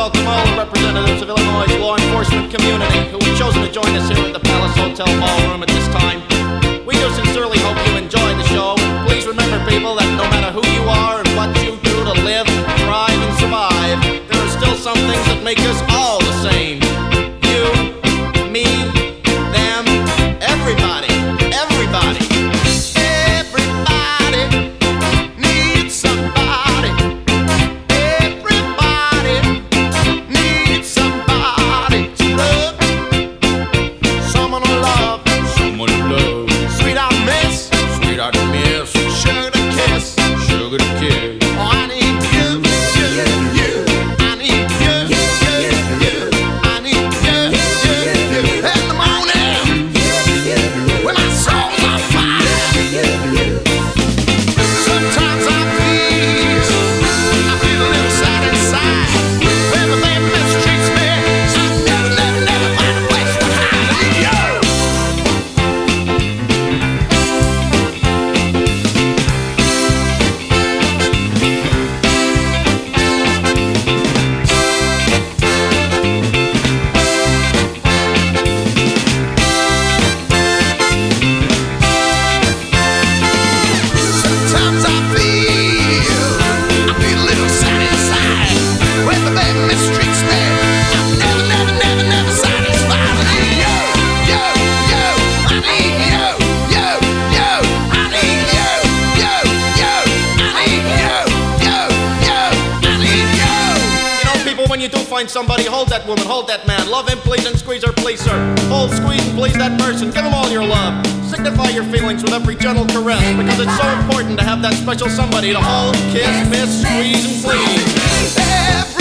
welcome all the representatives of Illinois' law enforcement community who have chosen to join us here at the Palace Hotel Ballroom at this time. We do sincerely hope you enjoy the show. Please remember, people, that no matter who you are and what you do to live, thrive, and survive, there are still some things that make us all the same. You, me, them, everybody, everybody. Everybody needs somebody. Everybody needs somebody to love. Someone to love. Someone to love. Sweetheart miss. Sweetheart miss. Sugar to kiss. Sugar to kiss. Oh, I need you, you. I need you, you. I need you. In the morning, when my soul's on fire. Sometimes I feel a little sad inside. When the baby mistreats me, I never find a place to hide. Sometimes I feel a little sad inside. When the baby mistreats me, I'm never satisfied. I need you. I need you. I need you. You know, people, when you do find somebody, hold that woman, hold that man. Love him, please, and squeeze her, please, her. Hold, squeeze, and please that person. Give them all your love. Signify your feelings with every gentle caress, because it's so important to have that special somebody to hold, kiss, miss, squeeze, and please.